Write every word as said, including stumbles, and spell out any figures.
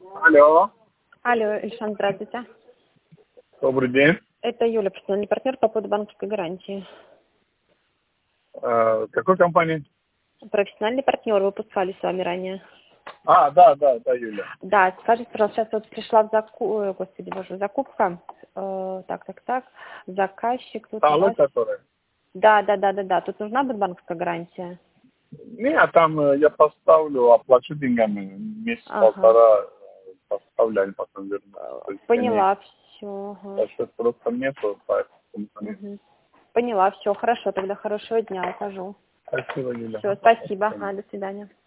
Алло, Алло, Ильшан, здравствуйте. добрый день. Это Юля, профессиональный партнер по поводу банковской гарантии. Э, какой компании? Профессиональный партнер, выпускали с вами ранее. А, да, да, да, Юля. Да, скажите, пожалуйста, сейчас вот пришла в заку... Ой, господи, боже, закупка. Э, так, так, так. Заказчик тут у Столы, вас. которые? Да, да, да, да, да. Тут нужна будет банковская гарантия. Не, там э, я поставлю, оплачу деньгами. Ага. Месяц-полтора э, поставляли, потом верну. Э, То есть они, Поняла, все. Ага. сейчас просто нету, поэтому нет. Угу. Поняла, все, хорошо, тогда хорошего дня, укажу. Спасибо, Юля. Все, спасибо, ага, до свидания.